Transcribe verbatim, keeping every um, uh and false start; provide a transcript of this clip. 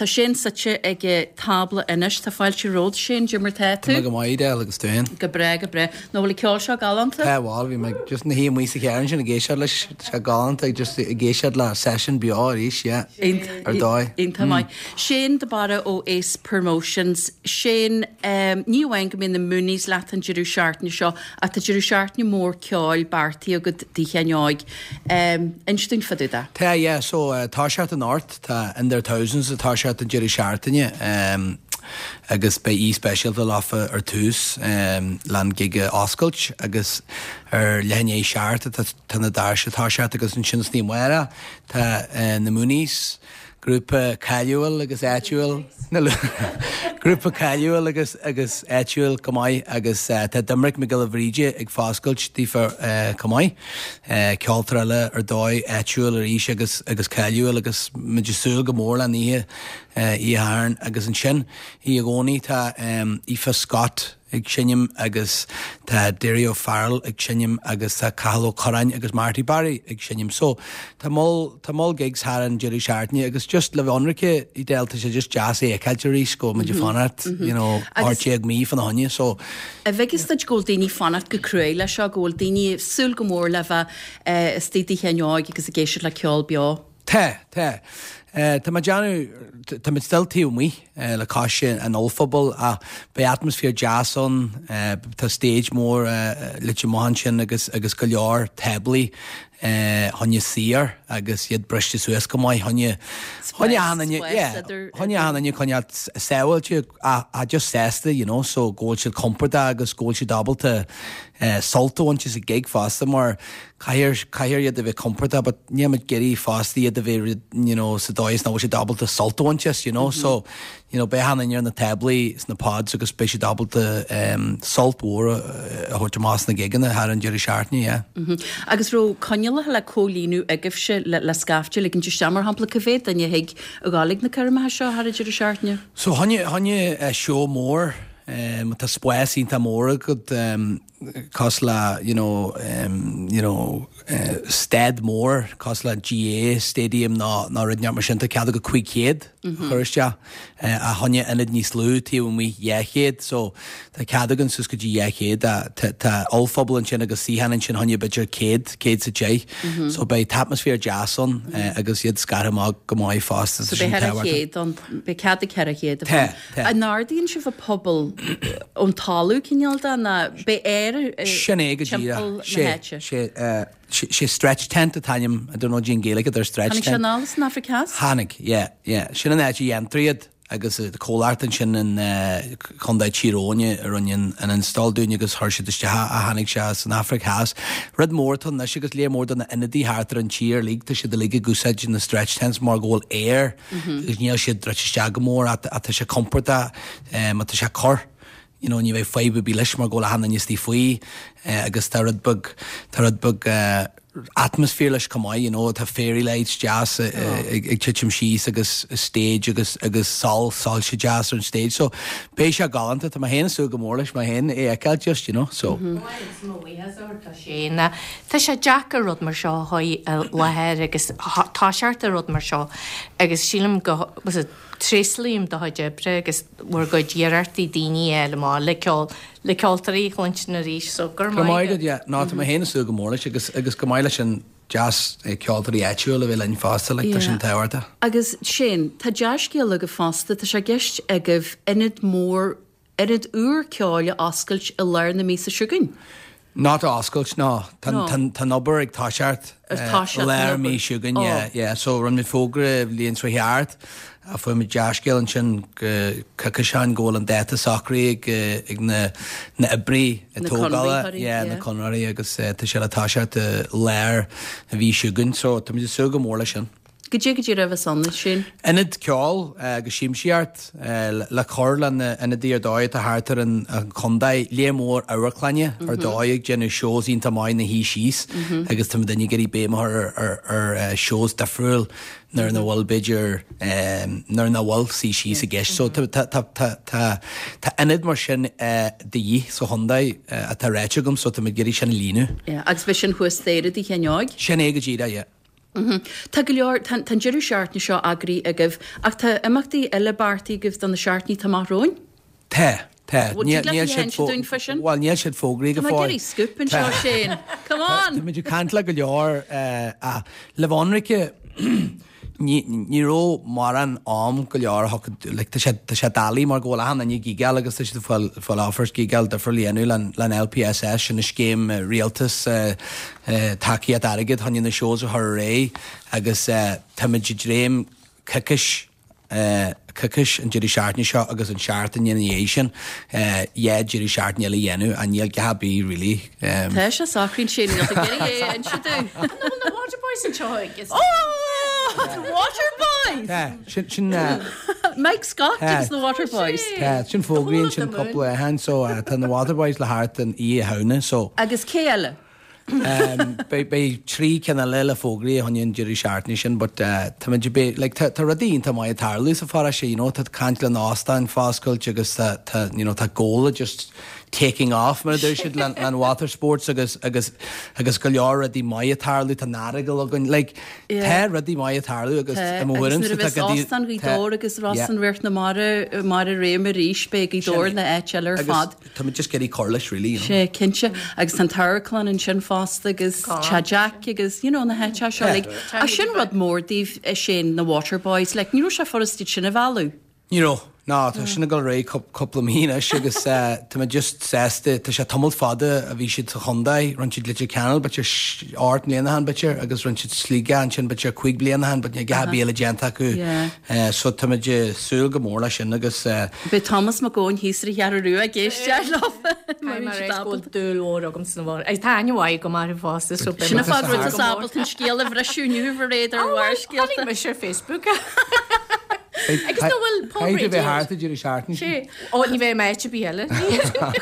Tá sin saite ag tabla inis tá fáil si ród sin Jimmer Tatu. Go maide agus tuin. Go bre go bre. No bhfuil ceol seo galanta? Tá bháil bhí me just na hí mí sa ceann sin a géisiad leis se galanta ag just a géisiad le session beá ríis, yeah. Ar dói. Inta mai. Sin de bara ó Ace Promotions. Sin um, níhain go minn na múnís leat an Jeru Shartni seo a tá Jeru Shartni mór ceáil bartaí a go dí cheanneáig. Um, Instún fadú da? Tá, yeah, so uh, tá seart an ort, tá in their thousands a tá seart an Jeru Shartni. Um, agus bei í special de lafa ar tús um, lan giga oscailt agus ar lehéné seart tanna dar se tá seart agus an sin sní muire tá uh, na múnís grúpa caiúil agus éitiúil grúpa caiúil agus agus éitiúil comáid agus uh, tá dumric me go bhríide ag fáscailt tí for uh, comáid uh, ceoltarala ar dóid éitiúil ar ís agus agus caiúil agus meidir súil go mór le níthe uh, í háirn agus an sin í a gcónaí tá um, Aoife Scott ag sinnim agus tá Derry O'Farrell ag sinnim agus tá Cathal Corrain agus Marty Barry ag sinnim. So tá mol tá mol gigs har an Jeru Shartni agus just le bhionracha i delta sé just jazz é culture go me fanart, you know, arché ag mí fan hanja. So a vegus tá gol daoine fanart go cruúile seo ggóil daoine súil go mór le bheith stíí cheanneáig agus a géisiir le ceol beá. Tá, tá. Uh, tá Janu, tá mid still tíú mí uh, le caiise an ófabal a be atmosfér jazz on, uh, tá stage mór uh, le mohan sin agus agus go leor tebli uh, honne sír agus iad briste suas go mai honne honne hanne yeah honne hanne conne sewil a a just sesta, you know, so goal se komperda agus goal se doublelte uh, salto on is a gig fast mar Cair cair iad a bheith comporta, but níamid geirí fástí iad a bheith, you know, sa dóis ná bhí sé dobalta saltohaintes, you know, mm-hmm. So, you know, be hanna níar na tabli is na pods agus be sé dobalta um, saltmór a thuirte más na giganna har an Jeru Shartni, yeah. Mm-hmm. Agus ro conneala le cólínu agibse le, le scafte le gin samar hampla cavéit an hiig a gálig na carma seo har a Jeru Shartni? So hanne hanne uh, show mór um, tá spáisí tá mór good um, Cosla, you know, um, you know, uh, Stead Moore, Cosla G A Stadium na na ridnear mar sinta cead go cuig chéad chuiriste a honne inad níos lú tíú mí dhéchéad, so tá ceadagan sus go dtí dhéchéad a tá olfabal an sin agus síhanan sin honne beidir céad céad sa dé, so bei atmosfér jazzon agus iad scaramag go máid fásta. So be head a chéad an be cead a cead a chéad. A nárdíonn si bh pobl ón talú cinnealta na be air Sinné go díra sé sé stretch tent a taim a don Jean Gaelic a stretch tent. Hannig sin in Africas? Hannig, yeah, yeah. Sin an éidir dhéantriad agus a cólartan sin in chundaid Chiróne ar an an installúine agus thuirse de a hannig se an Africas. Red mórtan na sigus lé mór na inadí hátar an tíir líg tá si de lige gúsaid in na stretch tents mar ggóil air gus níl si dreiste go mór a tá sé comporta a tá sé cor. You know, ní bheith faibe bí leis mar ggóla hanna níos tí faoi agus tá rud bug tá rud bug atmosfér leis comáid, you know, tá fairy lights jazz ag titim síos agus stage agus agus sal sal sé jazz ar stage, so bé se galanta tá héana sú go mór leis má héana é eiceil just, you know, so séna tá sé Jack a rud mar seo haid lehéir agus táseart a rud mar seo agus sílam go tréslíim do haidébre agus mór go ddíarartí daoine eile má le ceol le ceoltarí chlantin na rís so gur maigad yeah ná tá héana sú go mór leis agus agus go maile sin jazz ceoltarí éitiúil a bhfuil in fásta le tá sin táhairta. Agus sin tá jazz céal go fásta tá sé gceist agah inad mór inad úr ceáile oscailt i leir na mísa siúgain. Ná oscailt ná tá nobar ag táseart leir mí siúgain, yeah, so run mi fógra líon sa heart a fu mi jazzgéil an sin caca seán ggóil an déta sacraí ag na ibrí tógála na Conraí agus tá sé letáseart léir a bhí siúgann, so tá mi sú go mór lei sin. Go dtí go dtí raibh san sin? Inad ceáil go síimsíart le chorlan ina dtíar dáid a hátar an chundaid lémór áhaclaine ar dáig genú shows ínta máid na hí síos agus tá daine gurí béimthar ar shows defriúil nar na bhfuil beidir nar na bhfuil sí síos a gceist, so tá inad mar sin dí so chundaid a tá réite gom so tá gurí sin línu. Agus bheith sin chuas téire í cheanneáig? Sin é go ddíra, yeah. Tá go leor tan deireadh seart na seo agraí a gibh ach tá imachtaí eile bartaí gibh don na seaartní tamáróin? Tá. Well, níl siad fógraí go fáil. Scoopin seo sin. Come on! Tá muidir cantla go leor a le bhánrice ní ró mar an am go leor sé dalí mar ggóla han ní gígal agus sé fáil áfars gígal de for léanú le L P S S sin na scéim rialtas takeí aigid thaine na seós a th ré agus táidir réim cicis Cicis an deirí seaartní seo agus an seaart an dhéana sin iad deirí seaartní le dhéanú a níl gahabí rilí. Tá se sacrín sin an si dú. Waterboys an teoig. Waterboys? Sin Mike Scott is na Waterboys. Sin fógraíonn sin coppla a hen so tá na Waterboys le háart an í a hauna so. Agus céile? Bei trí cena leile fógraí a haíonn deirí seaartní sin, but tá radín tá mai tarlú a fara sé, tá cant le nástain fáscailt agus tá góla just taking off mar dúir siad an water sports agus agus agus go leor a dí mai tarlú tá náragal a gon le tá radí mai tarlú agus mhuiin Austan rídó agus Rossan bhirt na mar mar a réimar ríis be í dóir na étear fad. Tá just geí choirlis rilí. sé cinse agus an tarclan an sin fásta agus Jack agus na hete seo a sin rud mórdíh sin na Waterboys, le níú se fortí sinna bhú. Ní ná tá sinna go ré coppla mína agus tá just sésta tá sé tomul fada a bhí siad chundaid run siad litir canal, bet át léanahan bitir agus run siad slíán sin bet chuig blianahan, bet ga béle genta acu so táidir súil go mórla sin agus Be Thomas má ggóin hísrí chearú a géiste le dúór agam san bhar. Ag táinehhaid go mar fásta sinna fád ru a sabal an scéal a bhreisiúniuh réidir bhhar scéal me sé Facebook. Agus bhfuil háta deirí seaartní sé ó ní bheith meite bíile.